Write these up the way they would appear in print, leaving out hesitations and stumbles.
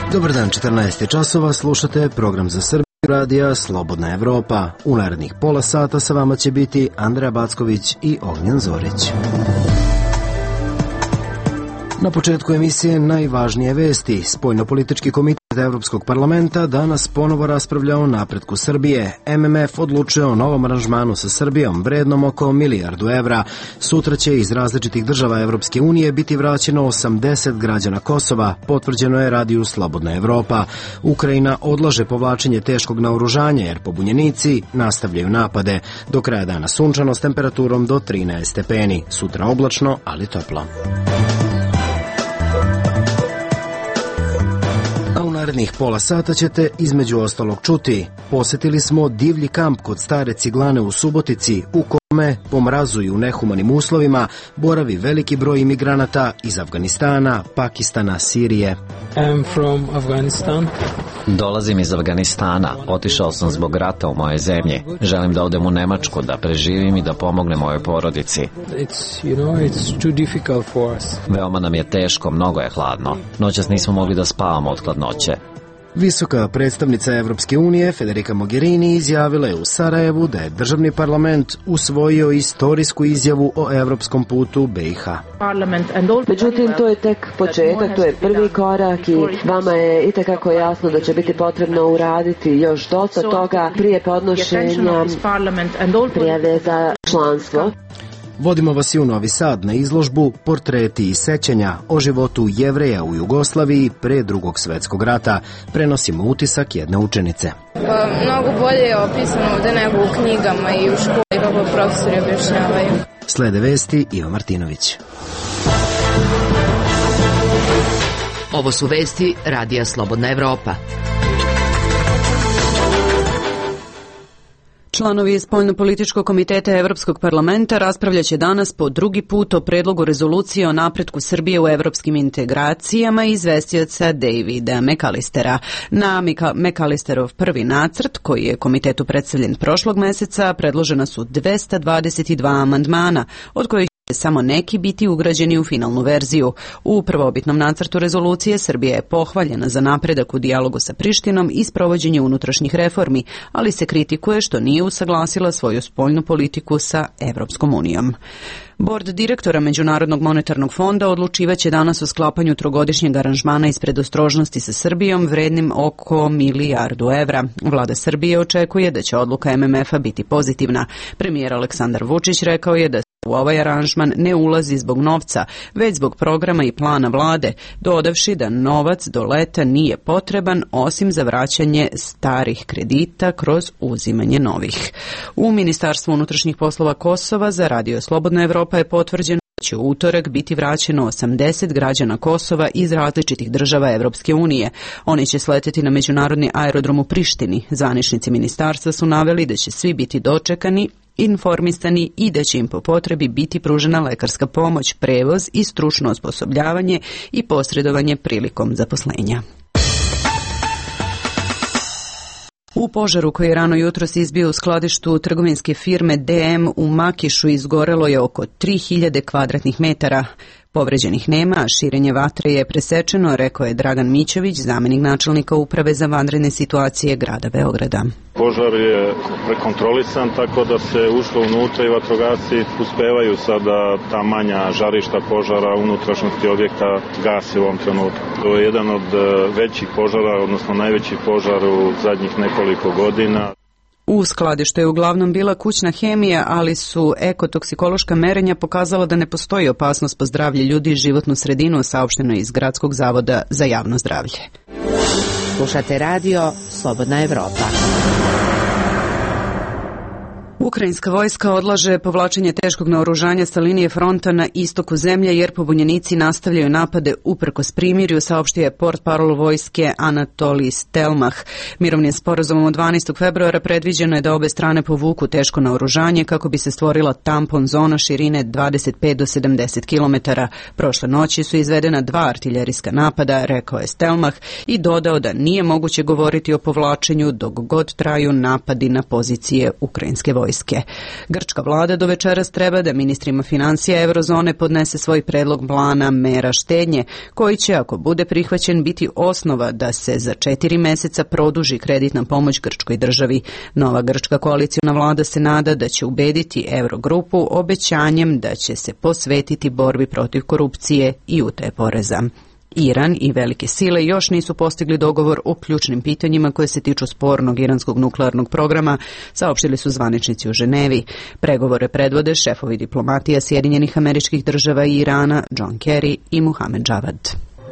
Dobar dan, 14 časova, slušate program za Srbiju radija Slobodna Evropa. U narednih pola sata sa vama će biti Andreja Backović i Ognjen Zorić. Na početku emisije najvažnije vesti. Spoljnopolitički komitet Evropskog parlamenta danas ponovo raspravlja o napretku Srbije. MMF odlučuje o novom aranžmanu sa Srbijom vrednom oko $1 milijardu. Sutra će iz različitih država Evropske unije biti vraćeno 80 građana Kosova, potvrđeno je radiju Slobodna Evropa. Ukrajina odlaže povlačenje teškog naoružanja jer pobunjenici nastavljaju napade. Do kraja dana sunčano s temperaturom do 13 stepeni. Sutra oblačno, ali toplo. Narednih pola sata ćete između ostalog čuti. Posetili smo divlji kamp kod Stare Ciglane u Subotici, u kome po mrazu i u nehumanim uslovima boravi veliki broj imigranata iz Afganistana, Pakistana, Sirije. I'm from Afghanistan. Dolazim iz Afganistana. Otišao sam zbog rata u mojoj zemlji. Želim da odem u Nemačku, da preživim i da pomognem mojoj porodici. It's too difficult for us. Veoma nam je teško, mnogo je hladno. Noćas nismo mogli da spavamo od hladnoće. Visoka predstavnica Evropske unije Federica Mogherini izjavila je u Sarajevu da je državni parlament usvojio istorijsku izjavu o evropskom putu BiH. Međutim, to je tek početak, to je prvi korak i vama je itekako jasno da će biti potrebno uraditi još dosta toga prije podnošenja prijave za članstvo. Vodimo vas i u Novi Sad na izložbu Portreti i sećanja o životu Jevreja u Jugoslaviji pre Drugog svjetskog rata. Prenosimo utisak jedne učenice. Mnogo bolje je opisano ovde nego u knjigama i u školi kako profesori objašnjavaju. Slede vesti Iva Martinović. Ovo su vesti radija Slobodna Evropa. Članovi Spoljnopolitičkog komiteta Evropskog parlamenta raspravljaće danas po drugi put o predlogu rezolucije o napretku Srbije u evropskim integracijama i izvestioca Davida McAllistera. Na McAllisterov prvi nacrt, koji je komitetu predstavljen prošlog meseca, predložena su 222 amandmana, od kojih samo neki biti ugrađeni u finalnu verziju. U prvobitnom nacrtu rezolucije Srbija je pohvaljena za napredak u dijalogu sa Prištinom i sprovođenje unutrašnjih reformi, ali se kritikuje što nije usaglasila svoju spoljnu politiku sa Evropskom unijom. Bord direktora Međunarodnog monetarnog fonda odlučivaće danas o sklapanju trogodišnjeg aranžmana iz predostrožnosti sa Srbijom vrednim oko $1 milijardu. Vlada Srbije očekuje da će odluka MMF-a biti pozitivna. Premijer Aleksandar Vučić rekao je da u ovaj aranžman ne ulazi zbog novca, već zbog programa i plana vlade, dodavši da novac do leta nije potreban osim za vraćanje starih kredita kroz uzimanje novih. U Ministarstvu unutrašnjih poslova Kosova za radio Slobodna Evropa je potvrđeno da će u utorak biti vraćeno 80 građana Kosova iz različitih država Evropske unije. Oni će sleteti na međunarodni aerodrom u Prištini. Zvaničnici ministarstva su naveli da će svi biti dočekani, informisani i da će im po potrebi biti pružena lekarska pomoć, prevoz i stručno osposobljavanje i posredovanje prilikom zaposlenja. U požaru koji je rano jutros izbio u skladištu trgovinske firme DM u Makišu izgorelo je oko 3000 kvadratnih metara. Povređenih nema, a širenje vatre je presečeno, rekao je Dragan Mićović, zamenik načelnika Uprave za vanredne situacije grada Beograda. Požar je prekontrolisan, tako da se ušlo unutra i vatrogasci uspevaju sada ta manja žarišta požara unutrašnjosti objekta gasi u ovom trenutku. To je jedan od većih požara, odnosno najveći požar u zadnjih nekoliko godina. U skladištu je uglavnom bila kućna hemija, ali su ekotoksikološka merenja pokazala da ne postoji opasnost po zdravlje ljudi i životnu sredinu, saopšteno iz Gradskog zavoda za javno zdravlje. Slušate radio Slobodna Evropa. Ukrajinska vojska odlaže povlačenje teškog naoružanja sa linije fronta na istoku zemlje jer pobunjenici nastavljaju napade uprkos primirju, saopštio je portparol vojske Anatolij Stelmach. Mirovnim sporazumom od 12. februara predviđeno je da obe strane povuku teško naoružanje kako bi se stvorila tampon zona širine 25 do 70 km. Prošle noći su izvedena 2 artiljerijska napada, rekao je Stelmach, i dodao da nije moguće govoriti o povlačenju dok god traju napadi na pozicije ukrajinske vojske. vojske. Grčka vlada do večeras treba da ministrima financija eurozone podnese svoj predlog plana mera štednje, koji će, ako bude prihvaćen, biti osnova da se za 4 meseca produži kreditna pomoć grčkoj državi. Nova grčka koaliciona vlada se nada da će ubediti Eurogrupu obećanjem da će se posvetiti borbi protiv korupcije i utaje poreza. Iran i velike sile još nisu postigli dogovor o ključnim pitanjima koje se tiču spornog iranskog nuklearnog programa, saopštili su zvaničnici u Ženevi. Pregovore predvode šefovi diplomatija Sjedinjenih Američkih Država i Irana, John Kerry i Mohamed Javad.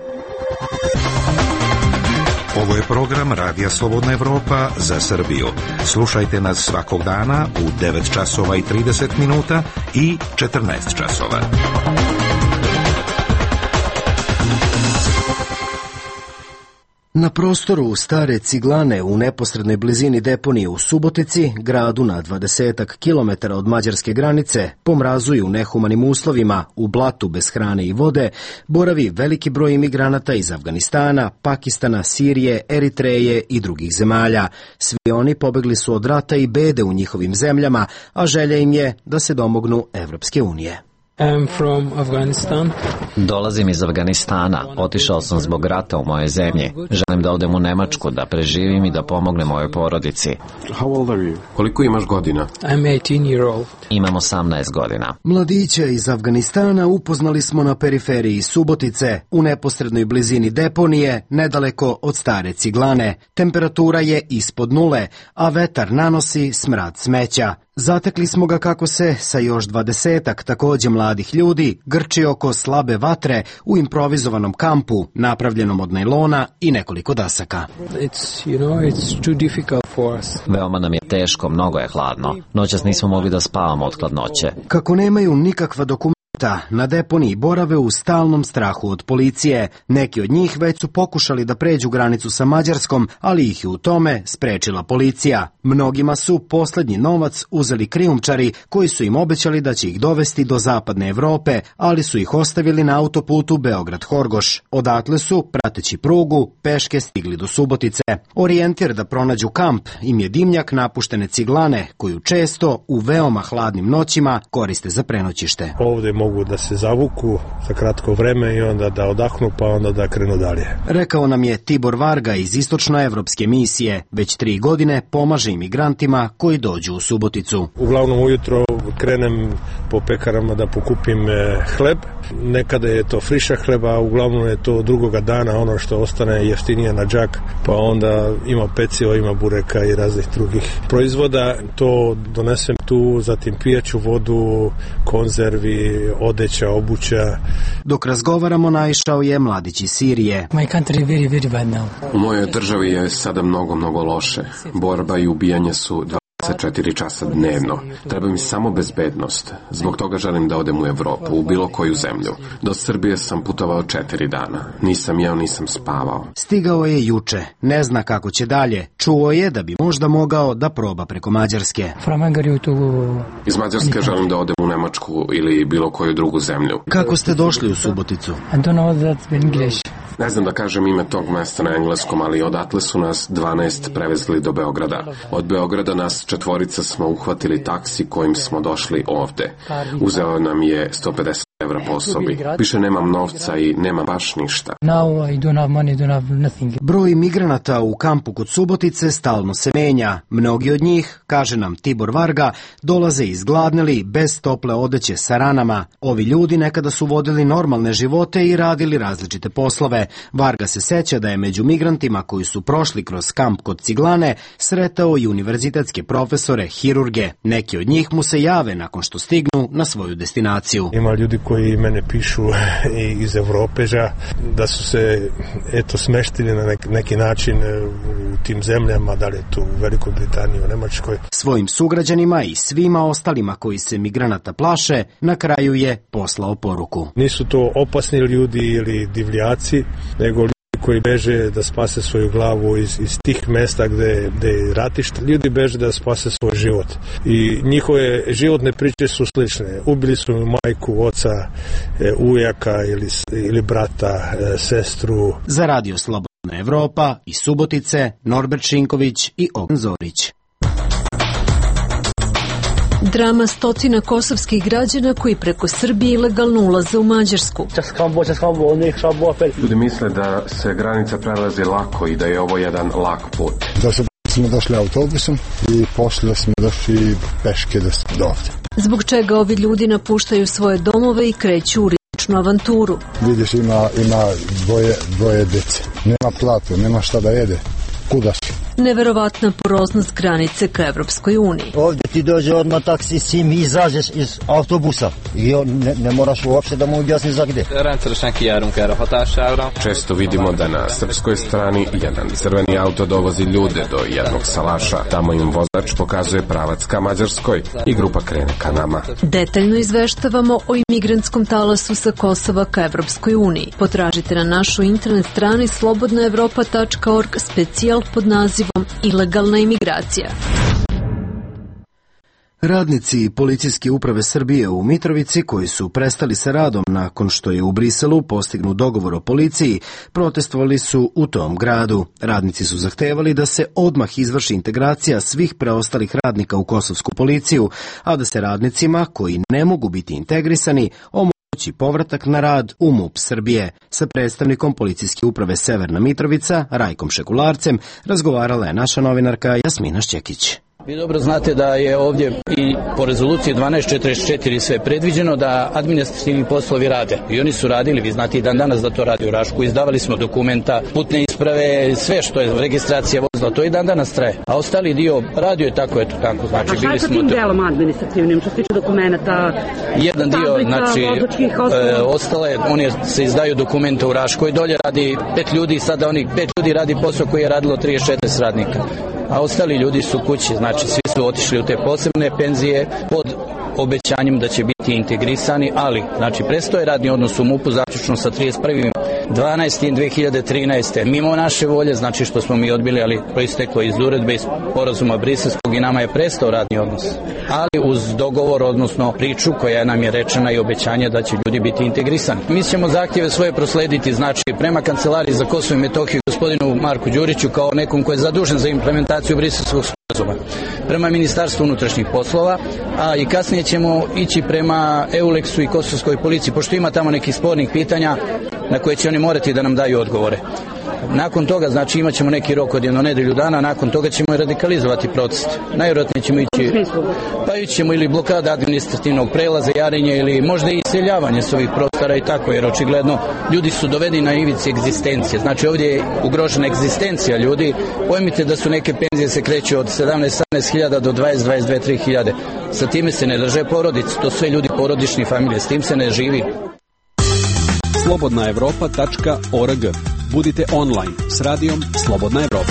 Ovo je program Radija Slobodna Evropa za Srbiju. Slušajte nas svakog dana u 9 časova i 30 minuta i 14 časova. Na prostoru Stare Ciglane u neposrednoj blizini deponije u Subotici, gradu na 20 kilometara od mađarske granice, po mrazu i u nehumanim uslovima, u blatu bez hrane i vode, boravi veliki broj imigranata iz Afganistana, Pakistana, Sirije, Eritreje i drugih zemalja. Svi oni pobegli su od rata i bede u njihovim zemljama, a želja im je da se domognu Evropske unije. I'm from Afghanistan. Dolazim iz Afganistana. Otišao sam zbog rata u moje zemlji. Želim da odem u Nemačku, da preživim i da pomognem mojoj porodici. How old are you? Koliko imaš godina? I'm 18 year old. Imam 18 godina. Mladića iz Afganistana upoznali smo na periferiji Subotice, u neposrednoj blizini deponije, nedaleko od Stare Ciglane. Temperatura je ispod nule, a vetar nanosi smrad smeća. Zatekli smo ga kako se sa još 20 takođe mladih ljudi grči oko slabe vatre u improvizovanom kampu napravljenom od najlona i nekoliko dasaka. It's too difficult for us. Veoma nam je teško, mnogo je hladno. Noćas nismo mogli da spavamo od hladnoće. Kako nemaju nikakva dokumenta, na deponiji borave u stalnom strahu od policije. Neki od njih već su pokušali da pređu granicu sa Mađarskom, ali ih je u tome sprečila policija. Mnogima su poslednji novac uzeli krijumčari koji su im obećali da će ih dovesti do zapadne Evrope, ali su ih ostavili na autoputu Beograd-Horgoš. Odatle su, prateći prugu, peške stigli do Subotice. Orijentir da pronađu kamp im je dimnjak napuštene ciglane, koju često u veoma hladnim noćima koriste za prenoćište. Ovde mogu da se zavuku za kratko vreme i onda da odahnu, pa onda da krenu dalje. Rekao nam je Tibor Varga iz Istočnoevropske misije. Već 3 godine pomaže imigrantima koji dođu u Suboticu. Uglavnom ujutro krenem po pekarama da pokupim hleb. Nekada je to friša hleba, uglavnom je to drugoga dana ono što ostane jeftinije na džak, pa onda ima peciva, ima bureka i raznih drugih proizvoda. To donesem tu, zatim pijaću vodu, konzervi, odeća, obuća. Dok razgovaramo, naišao je mladić iz Sirije. U mojoj državi je sada mnogo loše. Borba i ubijanje su 24 časa dnevno. Treba mi samo bezbednost. Zbog toga želim da odem u Evropu, u bilo koju zemlju. Do Srbije sam putovao 4 dana. Nisam jeo, nisam spavao. Stigao je juče. Ne zna kako će dalje. Čuo je da bi možda mogao da proba preko Mađarske. Iz Mađarske želim da odem u Nemačku ili bilo koju drugu zemlju. Kako ste došli u Suboticu? Ne znam da kažem ime tog mesta na engleskom, ali odatle su nas 12 prevezli do Beograda. Od Beograda nas 4 smo uhvatili taksi kojim smo došli ovde. Uzeo nam je 150 evra po osobi. Više nemam novca i nemam baš ništa. Broj migranata u kampu kod Subotice stalno se menja. Mnogi od njih, kaže nam Tibor Varga, dolaze izgladneli, bez tople odeće sa ranama. Ovi ljudi nekada su vodili normalne živote i radili različite poslove. Varga se seća da je među migrantima koji su prošli kroz kamp kod Ciglane sretao i univerzitetske profesore, hirurge. Neki od njih mu se jave nakon što stignu na svoju destinaciju. Ima ljudi koji mene pišu iz Evrope da su se smeštili na neki način u tim zemljama, da li je tu u Velikoj Britaniji, u Nemačkoj. Svojim sugrađanima i svima ostalima koji se migranata plaše, na kraju je poslao poruku. Nisu to opasni ljudi ili divljaci, nego ljudi koji beže da spase svoju glavu iz tih mesta gde je ratište. Ljudi beže da spase svoj život. I njihove životne priče su slične. Ubili su mi majku, oca, ujaka ili brata, sestru. Za Radio Slobodna Evropa iz Subotice, Norbert Šinković i Ognjen Zorić. Drama stotina kosovskih građana koji preko Srbije ilegalno ulaze u Mađarsku. Ljudi misle da se granica prelazi lako i da je ovo jedan lak put. Smo došli autobusom i poslije smo došli peške do ovdje. Zbog čega ovi ljudi napuštaju svoje domove i kreću u rizičnu avanturu. Vidiš, ima dvoje djece. Nema platu, nema šta da jede. Kuda su? Neverovatna poroznost granice ka Evropskoj uniji. Ovdje ti dođe odmah taksi, sim i izađeš iz autobusa i ne moraš uopšte da mu objasni za gde. Često vidimo da na srpskoj strani jedan crveni auto dovozi ljude do jednog salaša. Tamo im vozač pokazuje pravac ka Mađarskoj i grupa krene ka nama. Detaljno izveštavamo o imigrantskom talasu sa Kosova ka Evropskoj uniji. Potražite na našoj internet strani slobodnaevropa.org specijal pod nazivom Ilegalna imigracija. Radnici policijske uprave Srbije u Mitrovici, koji su prestali sa radom nakon što je u Briselu postignut dogovor o policiji, protestovali su u tom gradu. Radnici su zahtevali da se odmah izvrši integracija svih preostalih radnika u kosovsku policiju, a da se radnicima koji ne mogu biti integrisani omogući povratak na rad u MUP Srbije. Sa predstavnikom policijske uprave Severna Mitrovica, Rajkom Šekularcem, razgovarala je naša novinarka Jasmina Šćekić. Vi dobro znate da je ovdje i po rezoluciji 1244 sve predviđeno da administrativni poslovi rade. I oni su radili, vi znate i dan danas da to radi u Rašku. Izdavali smo dokumenta, putne isprave, sve što je registracija vozila, to i dan danas traje. A ostali dio radio je tako, eto tako. Znači, a šta je sa tim delom administrativnim, što se tiče dokumenta? Jedan dio, znači, ostale, oni se izdaju dokumenta u Raškoj, dolje radi 5 ljudi, sada onih 5 ljudi radi posao koji je radilo 36 radnika. A ostali ljudi su kući, znači svi su otišli u te posebne penzije pod obećanjem da će biti integrisani, ali znači prestoje radni odnos u MUP-u zaključno sa 31.12.2013. Mimo naše volje, znači što smo mi odbili, ali proisteklo iz uredbe iz sporazuma briselskog i nama je prestao radni odnos. Ali uz dogovor, odnosno priču koja nam je rečena i obećanje da će ljudi biti integrisani. Mi ćemo zahtjeve svoje proslediti, znači prema Kancelariji za Kosovo i Metohiju gospodinu Marku Đuriću kao nekom ko je zadužen za implementaciju briselskog sporazuma, prema Ministarstvu unutrašnjih poslova, a i kasnije ćemo ići prema EULEX-u i kosovskoj policiji, pošto ima tamo nekih spornih pitanja na koje će oni morati da nam daju odgovore. Nakon toga, znači, imat ćemo neki rok od jedno nedelju dana, nakon toga ćemo i radikalizovati proces. Najvjerojatnije ćemo ići, pa ići ćemo ili blokada administrativnog prelaza, jarenje ili možda i iseljavanje s ovih prostora i tako, jer očigledno ljudi su dovedeni na ivici egzistencije. Znači, ovdje je ugrožena egzistencija ljudi. Pojmite da su neke penzije se kreću od 17.000 do 22.000. Sa time se ne drže porodice, to sve ljudi porodični familije, s tim se ne živi. slobodnaevropa.org. Budite online s radijom Slobodna Evropa.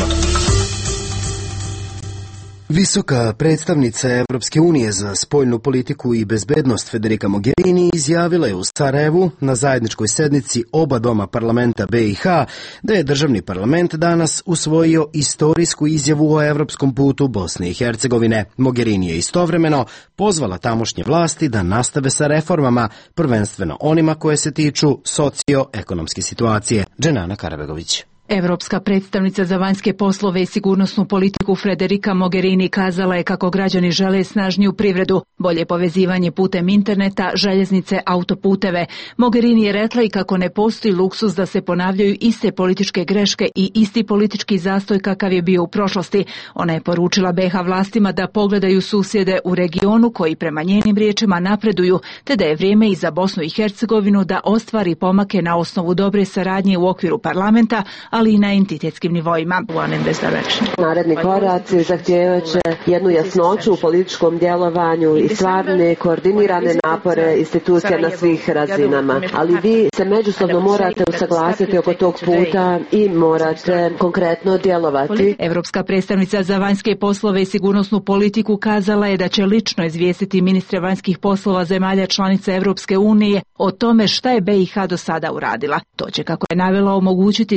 Visoka predstavnica Evropske unije za spoljnu politiku i bezbednost Federica Mogherini izjavila je u Sarajevu na zajedničkoj sednici oba doma parlamenta BiH da je državni parlament danas usvojio istorijsku izjavu o evropskom putu Bosne i Hercegovine. Mogherini je istovremeno pozvala tamošnje vlasti da nastave sa reformama, prvenstveno onima koje se tiču socioekonomske situacije. Dženana Karabegović. Evropska predstavnica za vanjske poslove i sigurnosnu politiku Federica Mogherini kazala je kako građani žele snažniju privredu, bolje povezivanje putem interneta, željeznice, autoputeve. Mogherini je rekla i kako ne postoji luksuz da se ponavljaju iste političke greške i isti politički zastoj kakav je bio u prošlosti. Ona je poručila BiH vlastima da pogledaju susjede u regionu koji prema njenim riječima napreduju, te da je vrijeme i za Bosnu i Hercegovinu da ostvari pomake na osnovu dobre saradnje u okviru parlamenta, ali i na entitetskim nivoima. Naredni koraci zahtijevaće jednu jasnoću u političkom djelovanju i stvarne koordinirane napore institucija na svih razinama. Ali vi se međusobno morate usaglasiti oko tog puta i morate konkretno djelovati. Evropska predstavnica za vanjske poslove i sigurnosnu politiku kazala je da će lično izvijestiti ministre vanjskih poslova zemalja članica Evropske unije o tome šta je BiH do sada uradila. To će, kako je navela, omogućiti diskusiju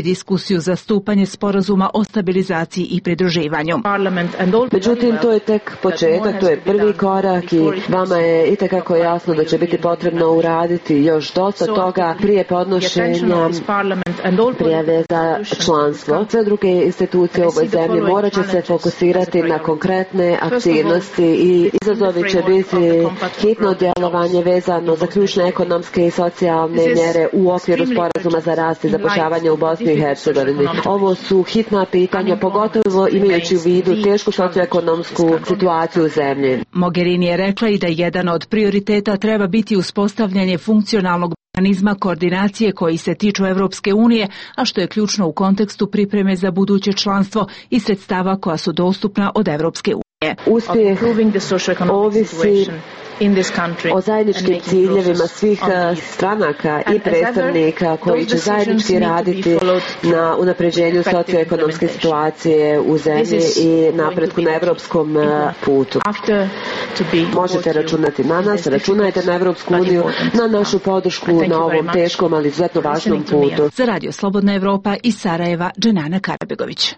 diskusiju za stupanje sporazuma o stabilizaciji i pridruživanju. Međutim, to je tek početak, to je prvi korak i vama je itekako jasno da će biti potrebno uraditi još dosta toga prije podnošenja prijave za članstvo. Sve druge institucije u ovoj zemlji morat će se fokusirati na konkretne aktivnosti i izazovi će biti hitno djelovanje vezano za ključne ekonomske i socijalne mjere u okviru sporazuma za rast i zapošljavanje u Bosni i Hercegovini. Ovo su hitna pitanja, pogotovo imajući u vidu tešku socioekonomsku situaciju u zemlji. Mogherini je rekla i da jedan od prioriteta treba biti uspostavljanje funkcionalnog mehanizma koordinacije koji se tiču Evropske unije, a što je ključno u kontekstu pripreme za buduće članstvo i sredstava koja su dostupna od Evropske unije. Uspjeh ovisi o zajedničkim ciljevima svih stranaka i predstavnika koji će zajednički raditi na unapređenju socioekonomske situacije u zemlji i napretku na evropskom putu. Možete računati na nas, računajte na Evropsku uniju, na našu podršku na ovom teškom, ali izuzetno važnom putu. Za Radio Slobodna Evropa iz Sarajeva, Dženana Karabegović.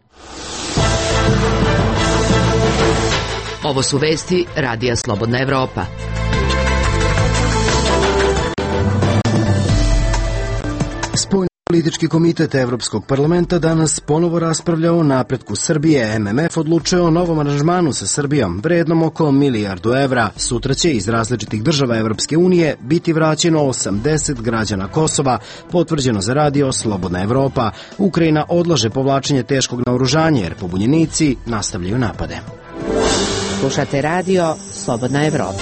Ovo su vesti Radija Slobodna Evropa. Politički komitet Evropskog parlamenta danas ponovo raspravlja o napretku Srbije. MMF odlučuje o novom aranžmanu sa Srbijom, vrednom oko $1 milijardu. Sutra će iz različitih država Evropske unije biti vraćeno 80 građana Kosova, potvrđeno za Radio Slobodna Evropa. Ukrajina odlaže povlačenje teškog naoružanja jer pobunjenici nastavljaju napade. Slušate Radio Slobodna Evropa.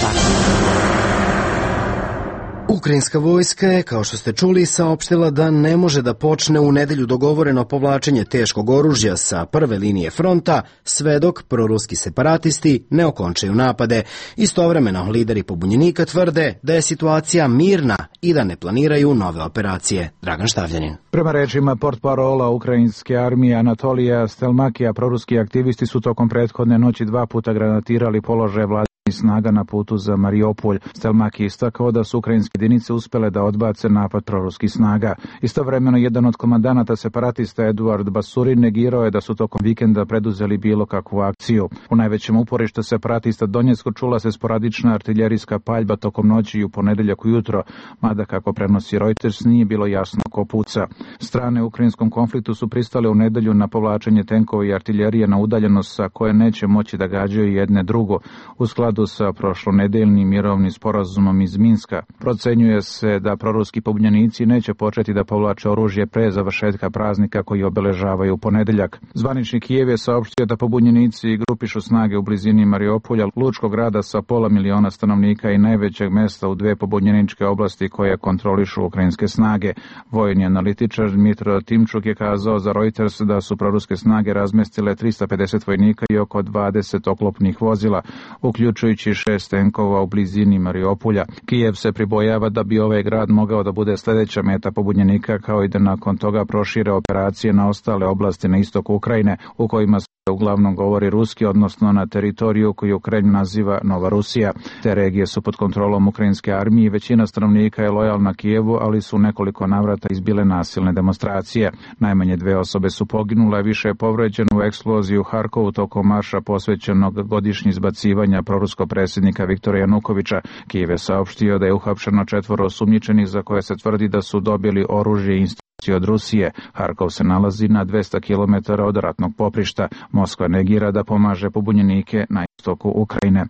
Ukrajinska vojska je, kao što ste čuli, saopštila da ne može da počne u nedelju dogovoreno povlačenje teškog oružja sa prve linije fronta, sve dok proruski separatisti ne okončaju napade. Istovremeno, lideri pobunjenika tvrde da je situacija mirna i da ne planiraju nove operacije. Dragan Štavljanin. Prema rečima portparola ukrajinske armije Anatolija Stelmakija, proruski aktivisti su tokom prethodne noći 2 puta granatirali položaje vlade snaga na putu za Mariupolj. Stelmaki istakao da su ukrajinske jedinice uspele da odbace napad proruskih snaga. Istovremeno, jedan od komandanata separatista Eduard Basurin negirao je da su tokom vikenda preduzeli bilo kakvu akciju. U najvećem uporištu separatista Donjecko čula se sporadična artiljerijska paljba tokom noći i u ponedeljak ujutro, mada kako prenosi Reuters nije bilo jasno ko puca. Strane u ukrajinskom konfliktu su pristale u nedelju na povlačenje tenkova i artiljerije na udaljenost sa koje neće moći da gađaju jedne drugo, u skladu sa prošlonedeljnim mirovnim sporazumom iz Minska. Procenjuje se da proruski pobunjenici neće početi da povlače oružje pre završetka praznika koji obeležavaju u ponedeljak. Zvanični Kijev je saopštio da pobunjenici grupišu snage u blizini Mariupolja, lučkog grada sa 500.000 stanovnika i najvećeg mesta u 2 pobunjeničke oblasti koje kontrolišu ukrajinske snage. Vojni analitičar Dmitro Timčuk je kazao za Reuters da su proruske snage razmestile 350 vojnika i oko 20 oklopnih vozila, uključujući 6 tenkova u blizini Mariupolja. Kijev se pribojava da bi ovaj grad mogao da bude sljedeća meta pobunjenika, kao i da nakon toga prošire operacije na ostale oblasti na istoku Ukrajine, u kojima se uglavnom govori ruski, odnosno na teritoriju koju Ukrajina naziva Nova Rusija. Te regije su pod kontrolom ukrajinske armije i većina stanovnika je lojalna Kijevu, ali su nekoliko navrata izbile nasilne demonstracije. Najmanje 2 osobe su poginule, više je povređeno u eksploziji u Harkovu tokom marša posvećenog godišnji izbacivanja proruskog predsjednika Viktora Janukovića. Kijev je saopštio da je uhapšeno 4 osumnjičenih za koje se tvrdi da su dobili oružje i od Rusije. Harkov se nalazi na 200 km od ratnog poprišta. Moskva negira da pomaže pobunjenike na istoku Ukrajine.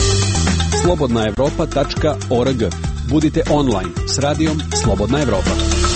slobodnaevropa.org. Budite online s radijom Slobodna Evropa.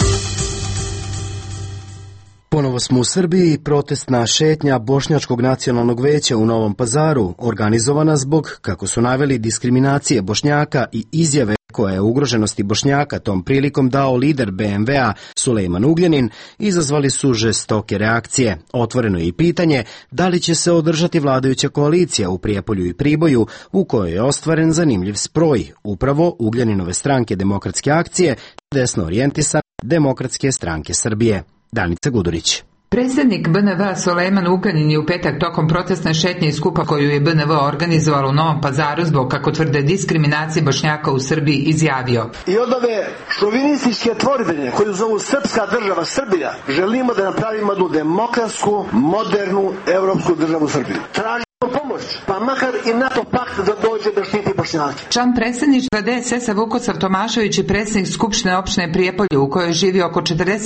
Ponovo smo u Srbiji. Protestna šetnja Bošnjačkog nacionalnog veća u Novom Pazaru, organizovana zbog, kako su naveli, diskriminacije Bošnjaka i izjave koje je ugroženosti Bošnjaka tom prilikom dao lider BMW-a Sulejman Ugljanin, izazvali su žestoke reakcije. Otvoreno je i pitanje da li će se održati vladajuća koalicija u Prijepolju i Priboju, u kojoj je ostvaren zanimljiv sproj, upravo Ugljaninove stranke Demokratske akcije, desno orijentisane Demokratske stranke Srbije. Danica Gudurić. Predsjednik BNV Sulejman Ugljanin je u petak tokom protestne šetnje i skupa koju je BNV organizovala u Novom Pazaru zbog, kako tvrde, diskriminacije Bošnjaka u Srbiji izjavio: I od ove šovinističke tvorevine koju zovu srpska država Srbija želimo da napravimo jednu demokratsku, modernu, evropsku državu Srbiju. Pomoć, pa makar i NATO pakt da dođe da štiti Bošnjake. Član predsjedništva DSS-a Vukosav Tomašević i predsjednik Skupštine opštine Prijepolje u kojoj živi oko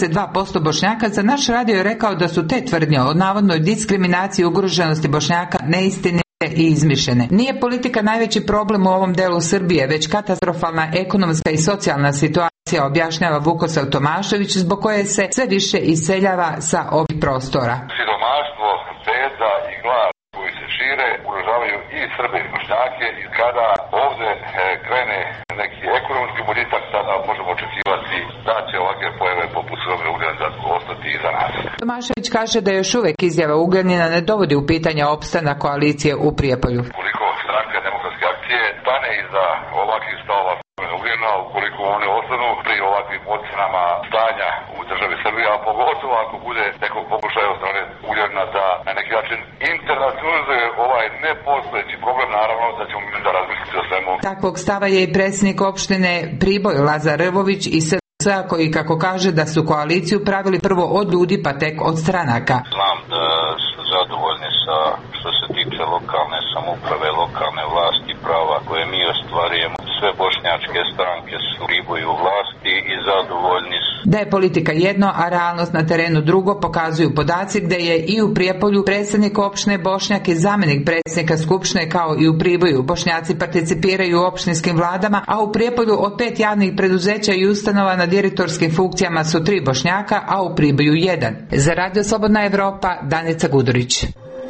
42% Bošnjaka za naš radio je rekao da su te tvrdnje o navodnoj diskriminaciji i ugroženosti Bošnjaka neistinite i izmišljene. Nije politika najveći problem u ovom delu Srbije, već katastrofalna ekonomska i socijalna situacija, objašnjava Vukosav Tomašević, zbog koje se sve više iseljava sa ovih prostora. Siromaštvo, beda i glad koji se šire ugrožavaju i Srbe i Bošnjake, i kada ovde krene neki ekonomski boljitak, tada možemo očekivati da će ovakve pojave poput Sulejmana Ugljanina ostati iza nas. Tomašević kaže da još uvek izjava Ugljanina ne dovodi u pitanje opstanak koalicije u Prijepolju. Ukoliko Stranka demokratske akcije stane iza ovakvih stavova Sulejmana Ugljana, ukoliko one ostanu pri ovakvim ocenama stanja u državi Srbije, a pogotovo ako bude nekog pokušaja od strane Ugljana da na neki način internacionalizuje ovaj nepostojeći problem, naravno da ćemo mi da razmisliti o svemu. Takvog stava je i predsjednik opštine Priboj Lazar Rvović i SDSS-a koji, kako kaže, da su koaliciju pravili prvo od ljudi pa tek od stranaka. Znam da su zadovoljni sa što se tiče lokalne samouprave, lokalne vlasti, prava koje mi ostvarujemo. Sve bošnjačke stranke su Priboju u vlasti i zadovoljni su. Da je politika jedno, a realnost na terenu drugo, pokazuju podaci gde je i u Prijepolju predsjednik opštine Bošnjak i zamjenik predsjednika Skupštine, kao i u Priboju. Bošnjaci participiraju u opštinskim vladama, a u Prijepolju od 5 javnih preduzeća i ustanova na direktorskim funkcijama su 3 Bošnjaka, a u Priboju 1. Za Radio Slobodna Evropa, Danica Gudurić.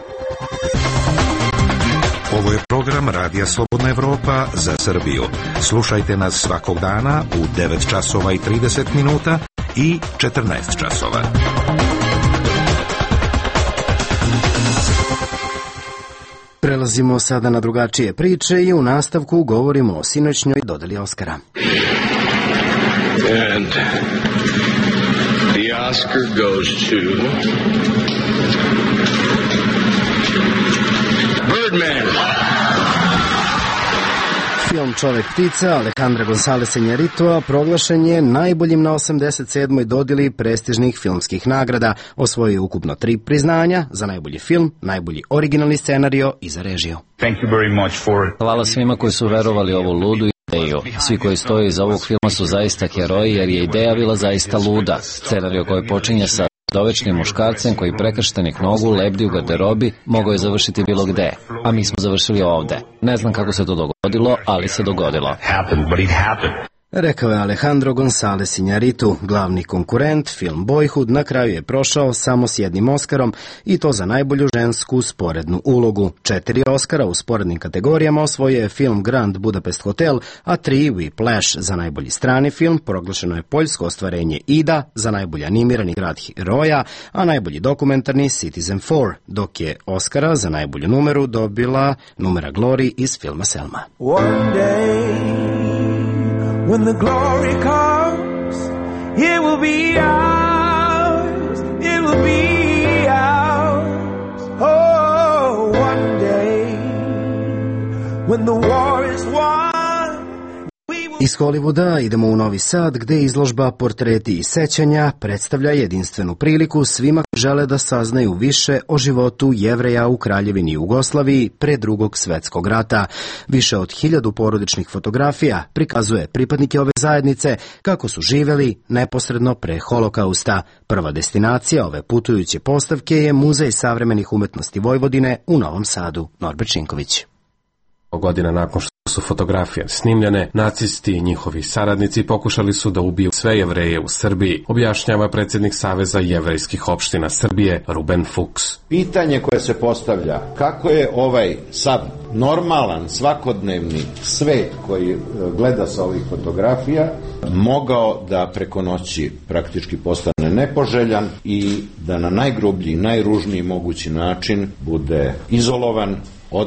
Ovo je program Radija Slobodna Evropa za Srbiju. Slušajte nas svakog dana u 9 časova i 30 minuta i 14 časova. Prelazimo sada na drugačije priče i u nastavku govorimo o sinoćnjoj dodeli Oskara. And the Oscar goes to Birdman. Film Čovek ptica Alejandra Gonzáleza Iñárrituja proglašen je najboljim na 87. dodjeli prestižnih filmskih nagrada. Osvojio je ukupno 3 priznanja za najbolji film, najbolji originalni scenario i za režiju. Hvala svima koji su verovali ovu ludu ideju. Svi koji stoje iza ovog filma su zaista heroji, jer je ideja bila zaista luda. Scenario koji počinje sa dovečnim muškarcem koji prekrštenih nogu lebdi u garderobi mogao je završiti bilo gde, a mi smo završili ovde. Ne znam kako se to dogodilo, ali se dogodilo. Rekao je Alejandro González Iñárritu. Glavni konkurent, film Boyhood, na kraju je prošao samo s jednim Oskarom, i to za najbolju žensku sporednu ulogu. 4 Oskara u sporednim kategorijama osvojio je film Grand Budapest Hotel, a 3 Whiplash za najbolji strani film. Proglašeno je poljsko ostvarenje Ida za najbolji animirani grad heroja, a najbolji dokumentarni Citizen 4, dok je Oskara za najbolju numeru dobila numera Glory iz filma Selma. One day when the glory comes, it will be ours, it will be ours. Oh, one day when the war is won. Iz Hollywooda idemo u Novi Sad, gde izložba Portreti i sećanja predstavlja jedinstvenu priliku svima koji žele da saznaju više o životu Jevreja u Kraljevini Jugoslaviji pre Drugog svetskog rata. Više od 1000 porodičnih fotografija prikazuje pripadnike ove zajednice kako su živeli neposredno pre Holokausta. Prva destinacija ove putujuće postavke je Muzej savremenih umetnosti Vojvodine u Novom Sadu. Norbert Šinković. Godina nakon što su fotografije snimljene, nacisti i njihovi saradnici pokušali su da ubiju sve Jevreje u Srbiji, objašnjava predsjednik Saveza jevrejskih opština Srbije Ruben Fuchs. Pitanje koje se postavlja, kako je ovaj sav normalan, svakodnevni svet koji gleda sa ovih fotografija mogao da preko noći praktički postane nepoželjan i da na najgrublji, najružniji mogući način bude izolovan,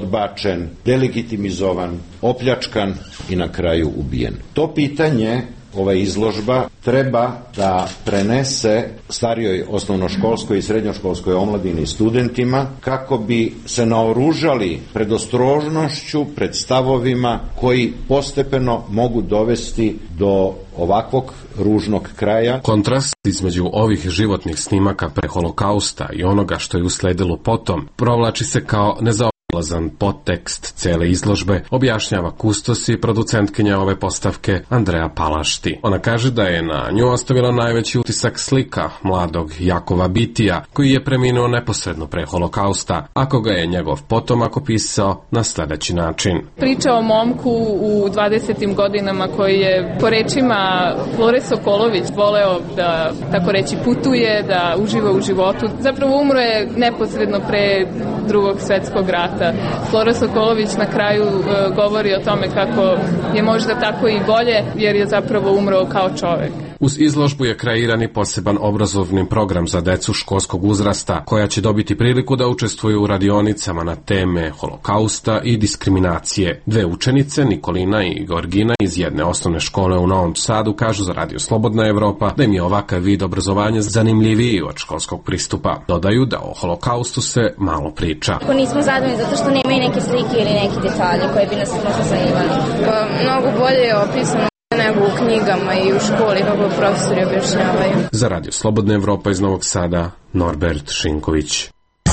odbačen, delegitimizovan, opljačkan i na kraju ubijen. To pitanje ova izložba treba da prenese starijoj osnovnoškolskoj i srednjoškolskoj omladini i studentima kako bi se naoružali predostrožnošću, pred stavovima koji postepeno mogu dovesti do ovakvog ružnog kraja. Kontrast između ovih životnih snimaka pre holokausta i onoga što je usledilo potom provlači se kao nezaobilazan podtekst cele izložbe, objašnjava kustos i producentkinja ove postavke Andreja Palašti. Ona kaže da je na nju ostavila najveći utisak slika mladog Jakova Bitija, koji je preminuo neposredno pre holokausta, a koga je njegov potomak opisao na sledeći način. Priča o momku u 20. godinama koji je, po rečima Flore Sokolović, voleo da, tako reći, putuje, da uživa u životu. Zapravo umro je neposredno pre Drugog svetskog rata. Flora Sokolović na kraju govori o tome kako je možda tako i bolje, jer je zapravo umro kao čovek. Uz izložbu je kreiran i poseban obrazovni program za decu školskog uzrasta, koja će dobiti priliku da učestvuju u radionicama na teme holokausta i diskriminacije. Dve učenice, Nikolina i Georgina iz jedne osnovne škole u Novom Sadu, kažu za Radio Slobodna Evropa da im je ovakav vid obrazovanja zanimljiviji od školskog pristupa. Dodaju da o holokaustu se malo priča. Ako nismo zadovoljni zato što nema i neke slike ili neki detalji koje bi nas zanimali. Mnogo bolje je opisano nego u knjigama i u školi kako profesori objašnjavaju. Za Radio Slobodna Evropa iz Novog Sada, Norbert Šinković.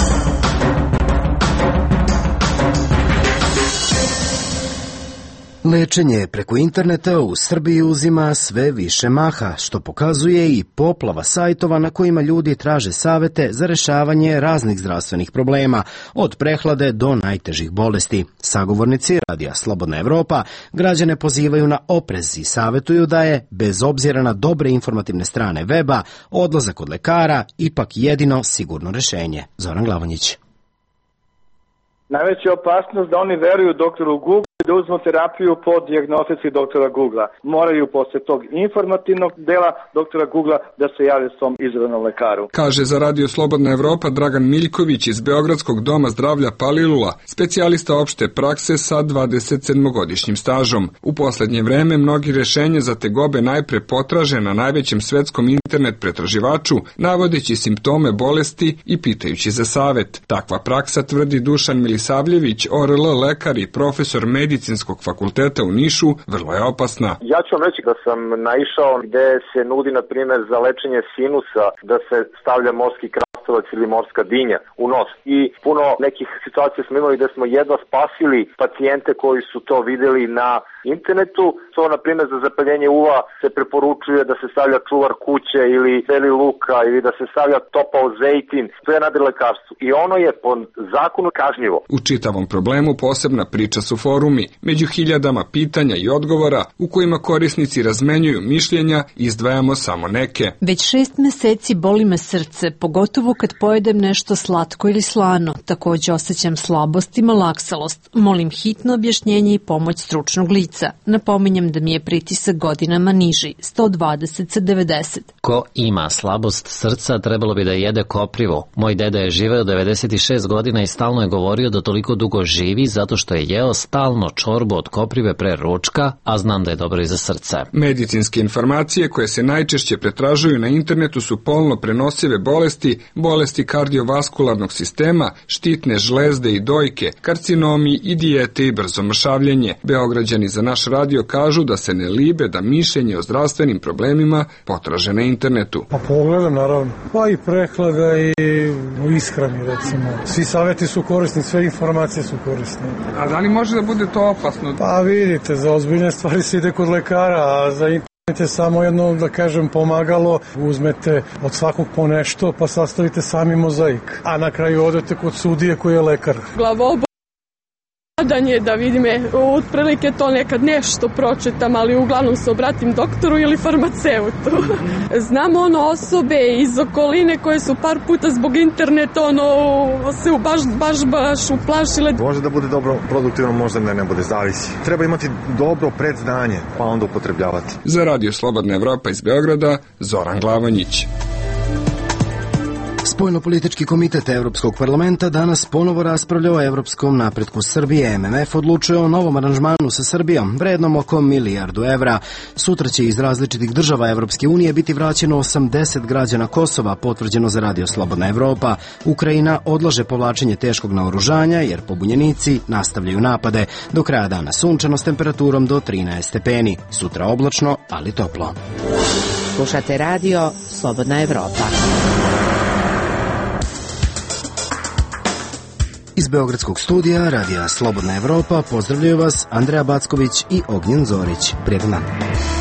Lečenje preko interneta u Srbiji uzima sve više maha, što pokazuje i poplava sajtova na kojima ljudi traže savete za rešavanje raznih zdravstvenih problema, od prehlade do najtežih bolesti. Sagovornici Radija Slobodna Evropa građane pozivaju na oprez i savetuju da je, bez obzira na dobre informativne strane weba, odlazak kod lekara ipak jedino sigurno rešenje. Zoran Glavonjić. Najveća opasnost da oni veruju doktoru Google i da uzmu terapiju po dijagnostici doktora Googlea. Moraju posle tog informativnog dela doktora Googlea da se jave svom izabranom lekaru. Kaže za Radio Slobodna Evropa Dragan Miljković iz Beogradskog doma zdravlja Palilula, specijalista opšte prakse sa 27-godišnjim stažom. U poslednje vreme mnogi rešenje za tegobe najpre potraže na najvećem svetskom internet pretraživaču, navodeći simptome bolesti i pitajući za savet. Takva praksa, tvrdi Dušan Milisavljević, ORL lekar i profesor Medicinskog fakulteta u Nišu, vrlo je opasna. Ja ću vam reći da sam naišao gde se nudi, na primjer, za lečenje sinusa da se stavlja morski krastavac ili morska dinja u nos. I puno nekih situacija smo imali gde smo jedva spasili pacijente koji su to videli na internetu. To, na primjer, za zapaljenje uva se preporučuje da se stavlja čuvar kuće ili beli luka ili da se stavlja topao zejtin. To je nadrilekarstvo. I ono je po zakonu kažnjivo. U čitavom problemu posebna priča su forumi. Među hiljadama pitanja i odgovora u kojima korisnici razmenjuju mišljenja, izdvajamo samo neke. Već 6 meseci boli me srce, pogotovo kad pojedem nešto slatko ili slano. Takođe osjećam slabost i malaksalost. Molim hitno objašnjenje i pomoć stručnog lica. Napominjem da mi je pritisak godinama niži, 120 sa 90. Ko ima slabost srca, trebalo bi da jede koprivo. Moj deda je živeo 96 godina i stalno je govorio da toliko dugo živi zato što je jeo stalno čorbu od koprive pre ručka, a znam da je dobro i za srce. Medicinske informacije koje se najčešće pretražuju na internetu su polno prenosive bolesti, bolesti kardiovaskularnog sistema, štitne žlezde i dojke, karcinomi i dijete i brzo mršavljenje. Beograđani za naš radio kažu da se ne libe da mišljenje o zdravstvenim problemima potraže na internetu. Pa pogledam, naravno. Pa i prehlada i u ishrani, recimo. Svi savjeti su korisni, sve informacije su korisne. A da li može da bude to opasno? Pa vidite, za ozbiljne stvari se ide kod lekara, a za internet je samo jedno, da kažem, pomagalo. Uzmete od svakog po nešto, pa sastavite sami mozaik. A na kraju odete kod sudije koji je lekar. Je da vidim, otprilike to nekad nešto pročitam, ali uglavnom se obratim doktoru ili farmaceutu. Znam osobe iz okoline koje su par puta zbog interneta se baš uplašile. Može da bude dobro produktivno, možda ne bude, zavisi. Treba imati dobro predznanje, pa onda upotrebljavati. Za Radio Slobodna Evropa iz Beograda, Zoran Glavonjić. Spoljnopolitički komitet Evropskog parlamenta danas ponovo raspravlja o evropskom napretku Srbije. MMF odlučuje o novom aranžmanu sa Srbijom, vrednom oko milijardu evra. Sutra će iz različitih država Evropske unije biti vraćeno 80 građana Kosova, potvrđeno za Radio Slobodna Evropa. Ukrajina odlaže povlačenje teškog naoružanja jer pobunjenici nastavljaju napade. Do kraja dana sunčano s temperaturom do 13 stepeni. Sutra oblačno, ali toplo. Slušate radio Slobodna Evropa. Iz Beogradskog studija Radija Slobodna Evropa pozdravljaju vas Andreja Backović i Ognjen Zorić. Prijetan dan.